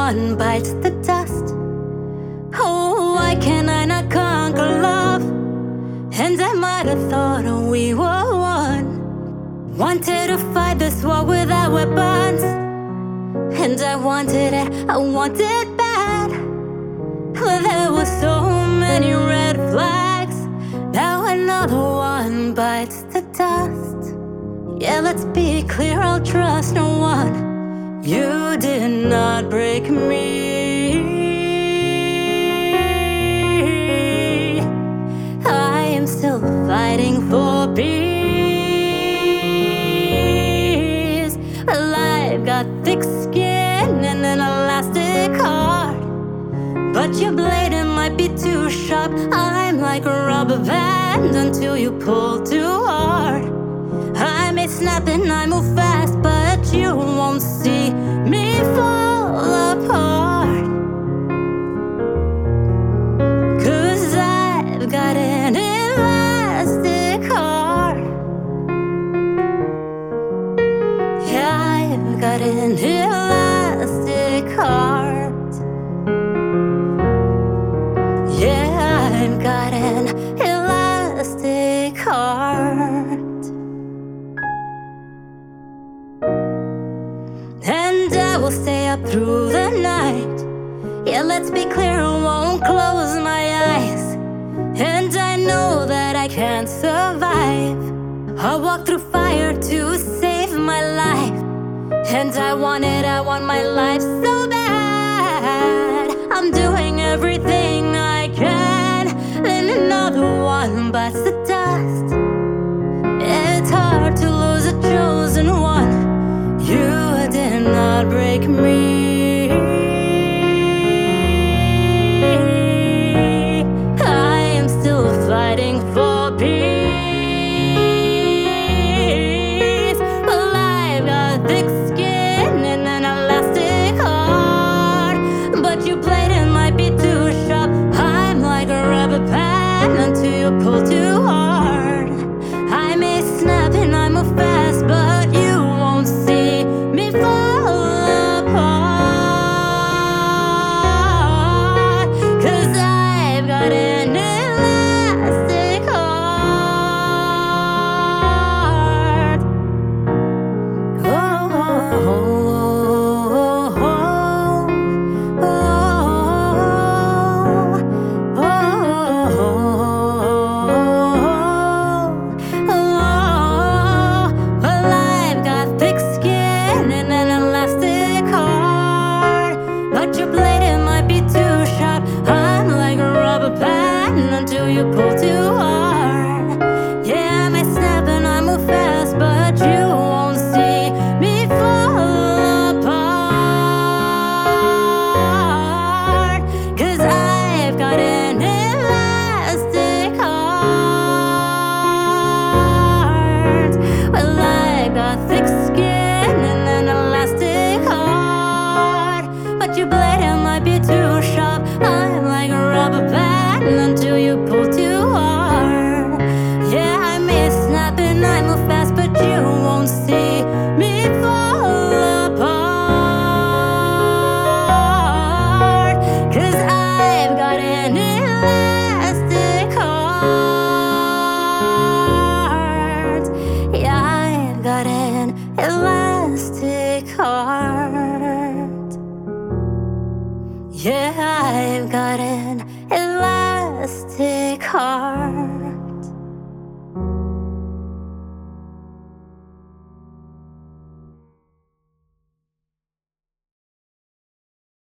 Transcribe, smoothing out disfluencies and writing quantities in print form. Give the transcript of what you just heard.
one bites the dust. Oh, why can I not conquer love? And I might have thought we were one. Wanted to fight this war without weapons, and I wanted it, I wanted it bad. But there were so many red flags. Now another one bites the dust. Yeah, let's be clear, I'll trust no one. You did not break me. I am still fighting for peace. Well, I've got thick skin and an elastic heart, but your blade it might be too sharp. I'm like a rubber band until you pull too hard. I may snap and I move fast, but you won't see me fall apart. 'Cause I've got an elastic heart. Yeah, I've got an elastic heart. Yeah, I've got an elastic heart. And I will stay up through the night. Yeah, let's be clear, I won't close my eyes. And I know that I can't survive. I'll walk through fire to save my life. And I want it, I want my life so bad. I'm doing everything I can. Then another one bites the dust. It's hard to lose a chosen one. You did not break me. I am still fighting for peace. Well, I've got thick skin and an elastic heart, but your blade it might be too sharp. I'm like a rubber band until you pull too hard. I may snap and I move fast, but you won't see me fall apart. 'Cause I've got an elastic heart. Oh, oh, oh, oh, oh, oh. Well, I've got thick skin and an elastic heart, but your blade it might be too sharp. I'm like a rubber band until you pull too hard.